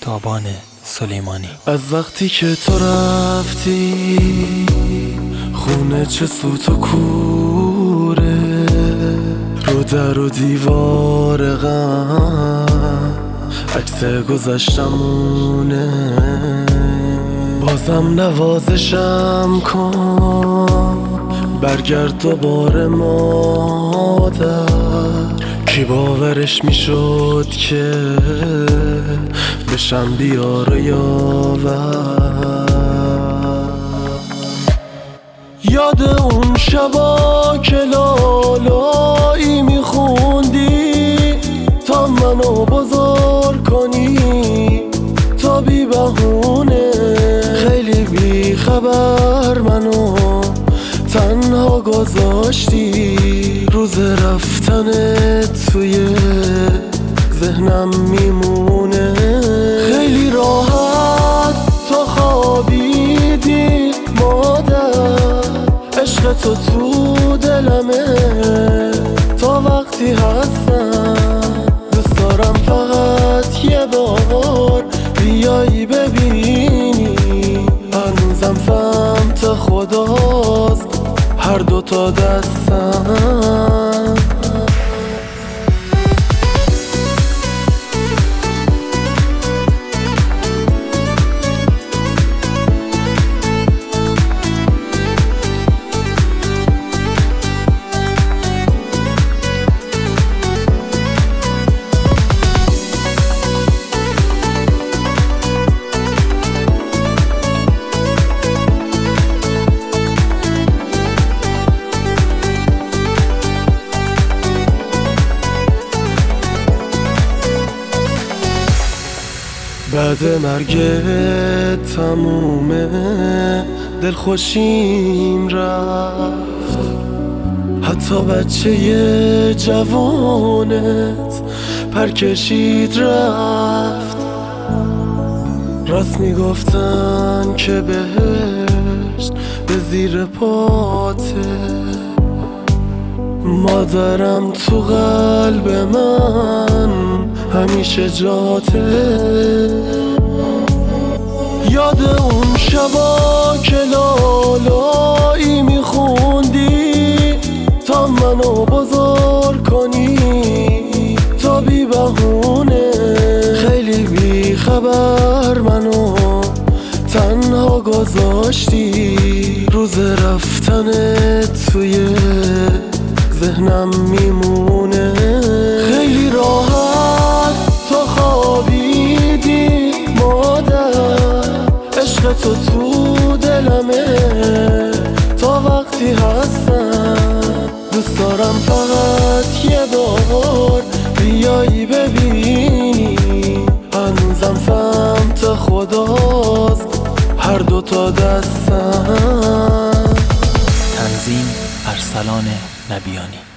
تابان سلیمانی. از وقتی که تو رفتی خونه چه سوت و کوره، رو در و دیوار غم عکس گذشتمونه. بازم نوازشم کن برگرد دوباره مادر. کی باورش میشد که بشم بیار و یاور. یاد اون شبا که لالایی میخوندی تا منو بزرگ کنی، تا بی بهونه خیلی بی خبر منو تنها گذاشتی. روز رفتنت توی ذهنم میمونه. خیلی راحت تو خوابیدی مادر، عشق تو دلمه تا وقتی هستم. دوست دارم فقط یه بار بیایی ببینی، هنوزم سمت خداست هر دوتا دستم. بعد مرگ تمومه دلخوشیم رفت، حتی بچه جوانت پر کشید رفت. راست میگفتن که بهشت به زیر پاته، مادرم تو قلب من همیشه جاته. یاد اون شبا که لالایی میخوندی تا منو بزرگ کنی، تا بی بهونه خیلی بی خبر منو تنها گذاشتی. روز رفتنت توی ذهنم میمونه. خیلی راحت تو خوابیدی مادر، عشق تو دلمه تا وقتی هستم. دوست دارم فقط یه بار بیایی ببینی، هنوزم سمت خداست هر دوتا دستم. تنظیم ارسلان نبیانی.